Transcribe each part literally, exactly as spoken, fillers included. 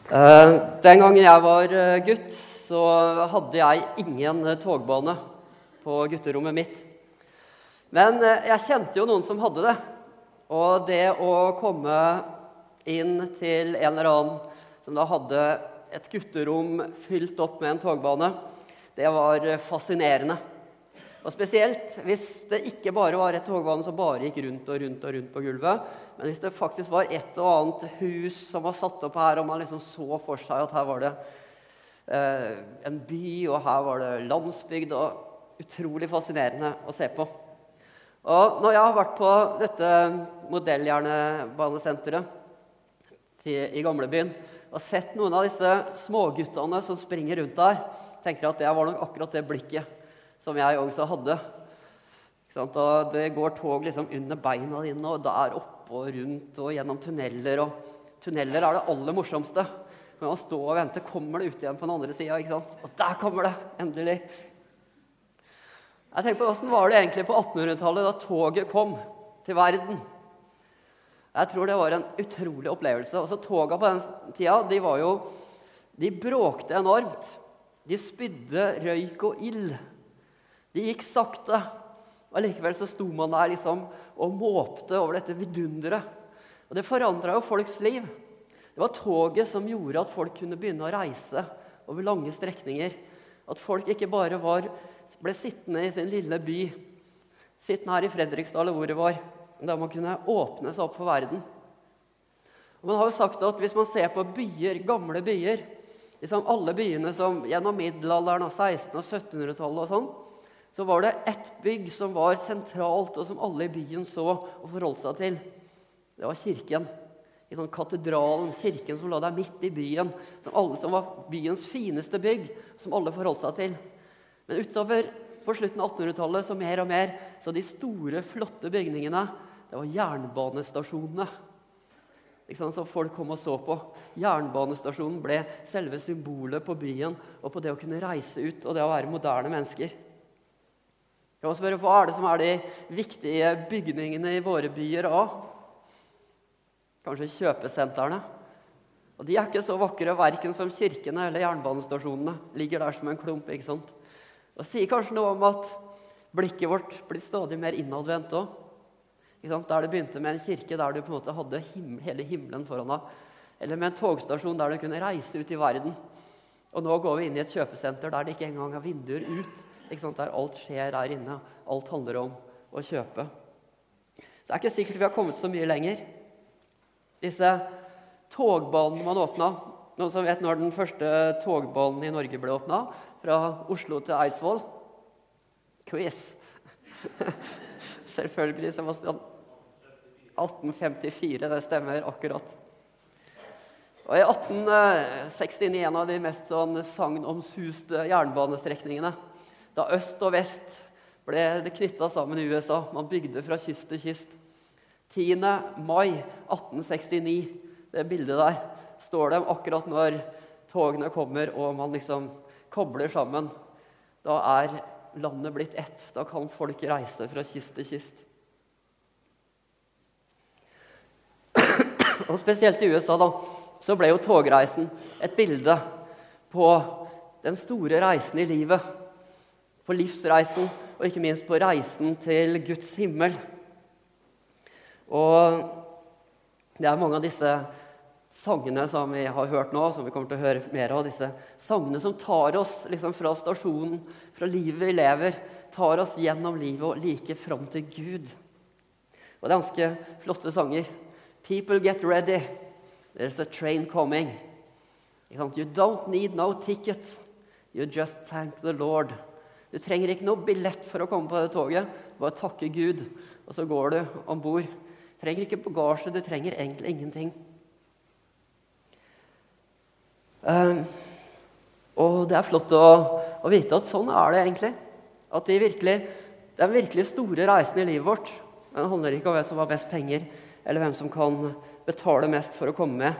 Eh, Den gangen jeg var eh, gutt, så hadde jeg ingen eh, togbane på gutterommet mitt. Men eh, jeg kjente jo noen som hadde det. Og det å komme inn til en eller annen som da hadde et gutterom fylt opp med en togbane, det var eh, fascinerende. Og spesielt hvis det ikke bare var et togbane som bare gikk rundt og rundt og rundt på gulvet, men hvis det faktisk var et og annet hus som var satt opp her, og man liksom så for seg at her var det eh, en by, og her var det landsbygd, og utrolig fascinerende å se på. Og når jeg har vært på dette modelljernbanesenteret i gamlebyen, og sett noen av disse småguttene som springer rundt der, tenker jeg at det var nok akkurat det blikket som jeg også hadde. Ikke sant? Og det går tog liksom under beina dine, og der oppe og rundt og gjennom tunneler. Og tunneler er det aller morsomste. Men man står og venter, kommer det ut igjen på den andre siden, ikke sant? Og der kommer det, endelig. Jeg tenker på hvordan var det egentlig på attenhundretallet da toget kom til verden. Jeg tror det var en utrolig opplevelse. Også togene på den tiden, de var jo, de bråkte enormt. De spydde røyk og ild. De gikk sakte, og likevel så sto man der liksom og måpte over dette vidunderet. Og det forandret jo folks liv. Det var toget som gjorde at folk kunne begynne å reise over lange strekninger. At folk ikke bare var, ble sittende i sin lille by, sittende her i Fredrikstad eller hvor det var, da man kunne åpne seg opp for verden. Og man har jo sagt at hvis man ser på byer, gamle byer, liksom alle byene som gjennom middelalderen av seksten- og syttenhundretallet og sånn, så var det ett bygg som var sentralt, og som alle i byen så og forholdt seg til. Det var kirken. I sånn katedralen, kirken som lå der midt i byen, som, alle, som var byens fineste bygg, som alle forholdt seg til. Men utover på slutten av attenhundretallet, så mer og mer, så de store, flotte bygningene, det var jernbanestasjonene. Ikke sant, som folk kom og så på. Jernbanestasjonen ble selve symbolet på byen, og på det å kunne reise ut, og det å være moderne mennesker. Jeg må spørre, hva er det som er de viktige bygningene i våre byer også? Kanskje kjøpesentrene. Og de er ikke så vakre, hverken som kirkene eller jernbanestasjonene. Ligger der som en klump, ikke sant? Og sier kanskje noe om at blikket vårt blir stadig mer innadvendt også. Ikke sant? Der det begynte med en kirke der du på en måte hadde him hele himmelen foran deg. Eller med en togstasjon der du kunne reise ut i verden. Og nå går vi inn i et kjøpesenter der det ikke engang er vinduer ut. Ikke sant? Der alt skjer der inne. Alt handler om å kjøpe. Så det er ikke sikkert vi har kommet så mye lenger. Disse togbanene man åpnet. Noen som vet når den første togbanen i Norge ble åpnet? Fra Oslo til Eidsvoll. Quiz. Selvfølgelig, Sebastian. atten femtifire, det stemmer akkurat. Og i atten sekstini, en av de mest sånn sagnomsuste jernbanestrekningene, da øst og vest ble det knyttet sammen i U S A. Man bygde fra kyst til kyst. tiende mai atten sekstini, det bildet der, står det akkurat når togene kommer og man liksom kobler sammen. Da er landet blitt ett. Da kan folk reise fra kyst til kyst. Og spesielt i U S A da, så ble jo togreisen et bilde på den store reisen i livet. På livsreisen, og ikke minst på reisen til Guds himmel. Og det er mange av disse sangene som vi har hørt nå, som vi kommer til å høre mer av, disse sangene som tar oss liksom fra stasjonen, fra livet vi lever, tar oss gjennom livet og like fram til Gud. Og det er ganske flotte sanger. People get ready. There's a train coming. You don't need no ticket. You just thank the Lord. Du trenger ikke noe billett for å komme på det toget. Bare takke Gud, og så går du ombord. Du trenger ikke bagasje, du trenger egentlig ingenting. Um, og det er flott å, å vite at sånn er det egentlig. At de virkelig, den virkelig store reisen i livet vårt, den handler ikke om hvem som har best penger, eller hvem som kan betale mest for å komme med.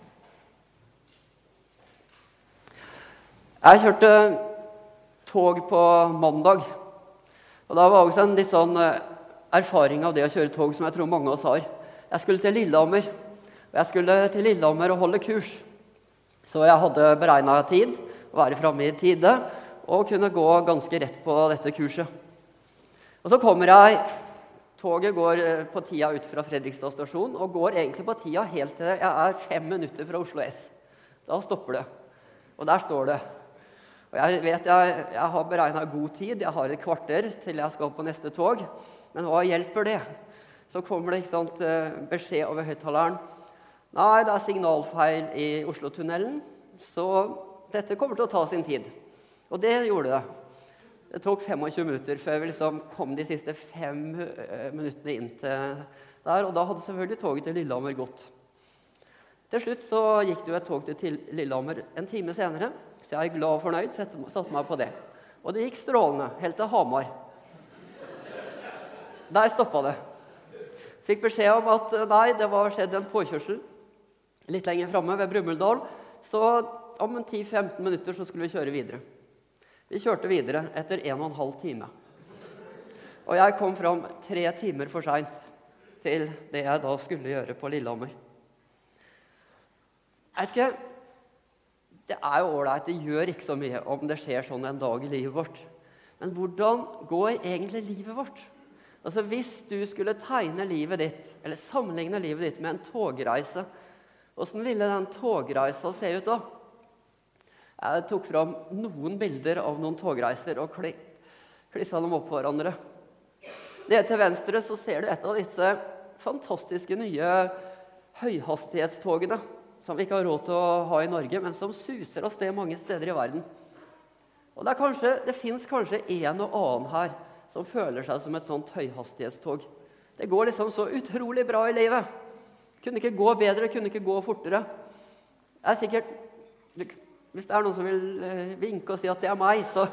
Jeg kjørte tog på mandag. Og da var også en litt sånn erfaring av det å kjøre tog som jeg tror mange av oss har. Jeg skulle til Lillehammer, og jeg skulle til Lillehammer og holde kurs. Så jeg hadde beregnet tid, å være fremme i tide, og kunne gå ganske rett på dette kurset. Og så kommer jeg, toget går på tida ut fra Fredrikstad stasjon, og går egentlig på tida helt til jeg er fem minutter fra Oslo S. Da stopper det, og der står det. Og jeg vet jeg, jeg har beregnet god tid, jeg har et kvarter til jeg skal på neste tog, men hva hjelper det? Så kommer det ikke sant, beskjed over høyttaleren. Nei, det er signalfeil i Oslo-tunnelen, så dette kommer til å ta sin tid. Og det gjorde det. Det tok tjuefem minutter før vi liksom kom de siste fem minuttene inn til der, og da hadde selvfølgelig toget til Lillehammer gått. Til slutt så gikk det jo et tog til Lillehammer en time senere, så jeg er glad og fornøyd, satte meg på det. Og det gikk strålende, helt til Hamar. Der stoppet det. Fikk beskjed om at nei, det var skjedd en påkjørsel litt lenger fremme ved Brumunddal, så om ti til femten minutter så skulle vi kjøre videre. Vi kjørte videre etter en og en halv time. Og jeg kom fram tre timer for sent til det jeg da skulle gjøre på Lillehammer. Jeg vet ikke, det er jo ålreit, det gjør ikke så mye om det skjer sånn en dag i livet vårt. Men hvordan går egentlig livet vårt? Altså hvis du skulle tegne livet ditt, eller sammenligne livet ditt med en togreise, hvordan ville den togreisa se ut da? Jeg tok fram noen bilder av noen togreiser og klisset dem opp på hverandre. Nede til venstre så ser du et av disse fantastiske nye høyhastighetstogene som vi ikke har råd til å ha i Norge, men som suser av sted mange steder i verden. Og det, er kanskje, det finnes kanskje en og annen her som føler seg som et sånt høyhastighetstog. Det går liksom så utrolig bra i livet. Kunne ikke gå bedre, kunne ikke gå fortere. Det er sikkert... Hvis det er noen som vil vinke og si at det er meg, så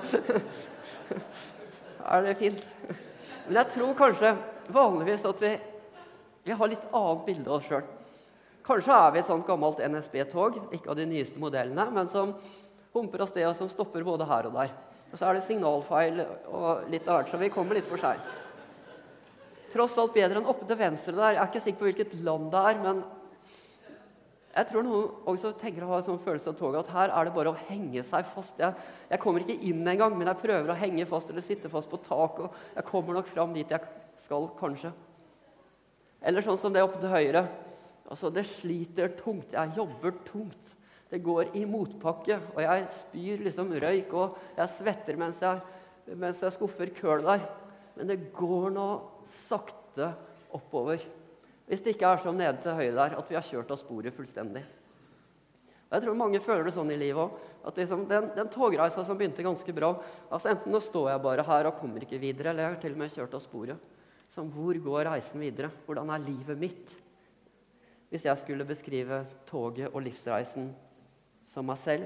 er det fint. Men jeg tror kanskje vanligvis at vi, vi har litt annet bilde av oss selv. Kanskje er vi et sånt gammelt N S B-tog, ikke av de nyeste modellene, men som humper av sted og som stopper både her og der. Og så er det signalfeil og litt av hvert, så vi kommer litt for seg. Tross alt bedre enn oppe til venstre der. Jeg er ikke sikker på hvilket land det er, men jeg tror noen også tenker å ha en sånn følelse av toget, at her er det bare å henge seg fast. Jeg, jeg kommer ikke inn en gang, men jeg prøver å henge fast eller sitte fast på tak, og jeg kommer nok fram dit jeg skal, kanskje. Eller sånn som det oppe til høyre. Altså, det sliter tungt. Jeg jobber tungt. Det går i motpakke, og jeg spyr liksom røyk, og jeg svetter mens jeg, mens jeg skuffer køl der. Men det går nå sakte oppover. Hvis det ikke er som nede til høyre der, at vi har kjørt av sporet fullstendig. Og jeg tror mange føler det sånn i livet også, at liksom den, den togreisa som begynte ganske bra, altså enten nå står jeg bare her og kommer ikke videre, eller jeg har til og med kjørt av sporet. Så hvor går reisen videre? Hvordan er livet mitt? Hvis jeg skulle beskrive toget og livsreisen som meg selv.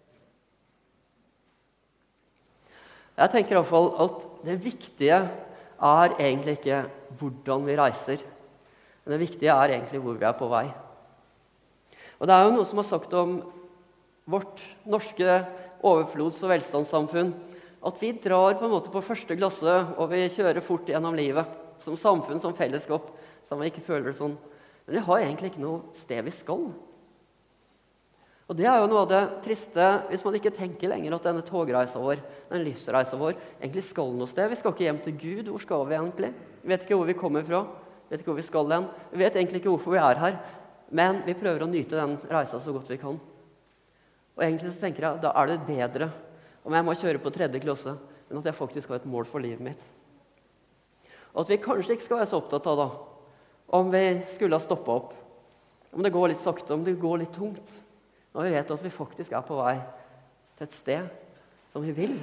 Jeg tenker i hvert fall at det viktige er egentlig ikke hvordan vi reiser, men det viktige er egentlig hvor vi er på vei. Og det er jo noe som har sagt om vårt norske overflods- og velstandssamfunn, at vi drar på en måte på første klasse, og vi kjører fort gjennom livet, som samfunn, som fellesskap, som vi ikke føler det sånn. Men vi har egentlig ikke noe sted vi skal. Og det er jo noe av det triste, hvis man ikke tenker lenger at denne togreisa vår, den livsreisa vår, egentlig skal noe sted. Vi skal ikke hjem til Gud. Hvor skal vi egentlig? Vi vet ikke hvor vi kommer fra. Vi vet ikke hvor vi skal hen. Vi vet egentlig ikke hvorfor vi er her, men vi prøver å nyte den reisa så godt vi kan. Og egentlig så tenker jeg, da er det bedre om jeg må kjøre på tredje klasse, men at jeg faktisk har et mål for livet mitt. Og at vi kanskje ikke skal være så opptatt av da, om vi skulle ha stoppet opp, om det går litt sakte, om det går litt tungt, når vi vet at vi faktisk er på vei til et sted som vi vil.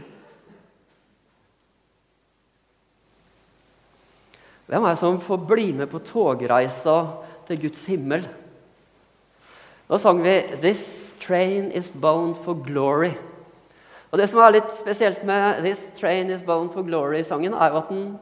Hvem er det som får bli med på togreisa til Guds himmel? Da sang vi «This train is bound for glory». Og det som er litt spesielt med «This train is bound for glory»-sangen, er jo at den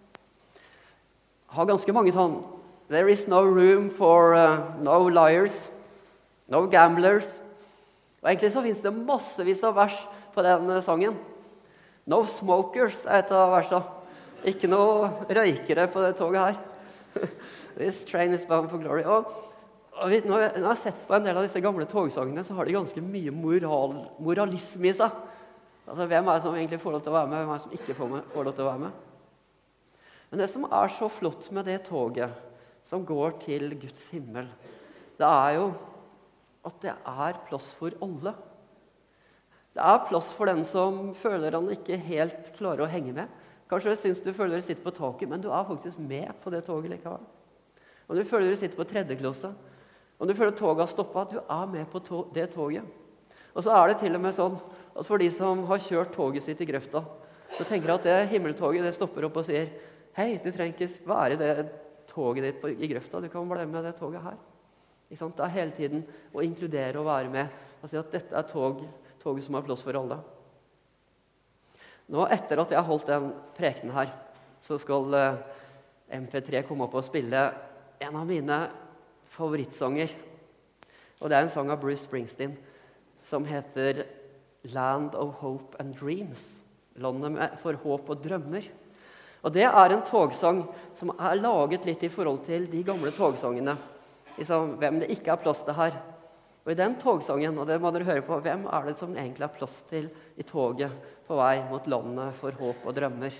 har ganske mange sånn «There is no room for uh, no liars, no gamblers». Og egentlig så finnes det massevis av vers på den uh, sangen. «No smokers» er et av versene. Ikke noe røykere på det toget her. This train is bound for glory. Og, og vi, når, jeg, når jeg har sett på en del av disse gamle togsangene, så har de ganske mye moral, moralisme i seg. Altså, hvem er det som egentlig får lov til å være med, hvem er det som ikke får, med, får lov til å være med? Men det som er så flott med det toget som går til Guds himmel, det er jo at det er plass for alle. Det er plass for den som føler han ikke helt klarer å henge med. Kanskje du synes du føler du sitter på taket, men du er faktisk med på det toget likevel. Om du føler du sitter på tredje klasse, om du føler toget har stoppet, du er med på to- det toget. Og så er det til og med sånn at for de som har kjørt toget sitt i grøfta, så tenker at det himmeltoget det stopper opp og sier, hei, du trenger ikke være i det toget ditt på, i grøfta, du kan bli med det toget her. Ikke sant? Det er hele tiden å inkludere og være med, og si at dette er tog, toget som har plass for alle. Nå, etter at jeg har holdt den prekenen her, så skal eh, M P tre komme opp og spille en av mine favorittsanger. Og det er en sang av Bruce Springsteen som heter Land of Hope and Dreams. Landet for håp og drømmer. Og det er en togsang som er laget litt i forhold til de gamle togsangene. Liksom, hvem det ikke er plass til her. Og i den togsangen, og det må dere høre på, hvem er det som egentlig er plass til i toget på vei mot landet for håp og drømmer?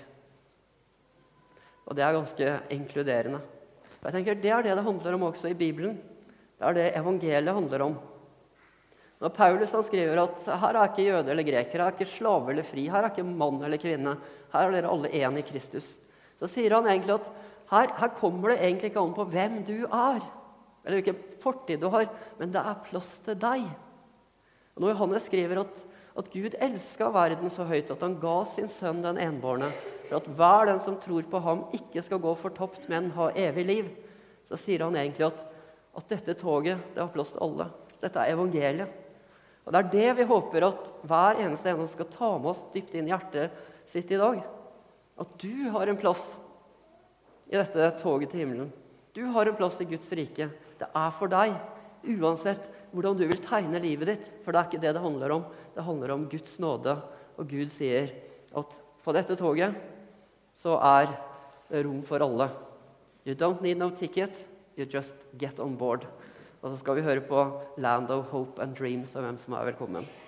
Og det er ganske inkluderende. Og jeg tenker, det er det det handler om også i Bibelen. Det er det evangeliet handler om. Når Paulus han skriver at her er ikke jøde eller greker, her er ikke slave eller fri, her er ikke mann eller kvinne, her er dere alle en i Kristus. Så sier han egentlig at her, her kommer det egentlig ikke an på hvem du er, eller hvilken fortid du har, men det er plass til deg. Og når Johannes skriver at, at Gud elsket verden så høyt at han ga sin sønn den enbårne, for at hver den som tror på ham ikke skal gå fortapt, men ha evig liv, så sier han egentlig at, at dette toget, det har plass til alle. Dette er evangeliet. Og det er det vi håper at hver eneste en skal ta med oss dypt inn i hjertet sitt i dag. At du har en plass i dette toget til himmelen. Du har en plass i Guds rike. Det er for deg, uansett hvordan du vil tegne livet ditt. For det er ikke det det handler om. Det handler om Guds nåde. Og Gud sier at på dette toget så er det rom for alle. You don't need no ticket, you just get on board. Og så skal vi høre på Land of Hope and Dreams, og hvem som er velkommen.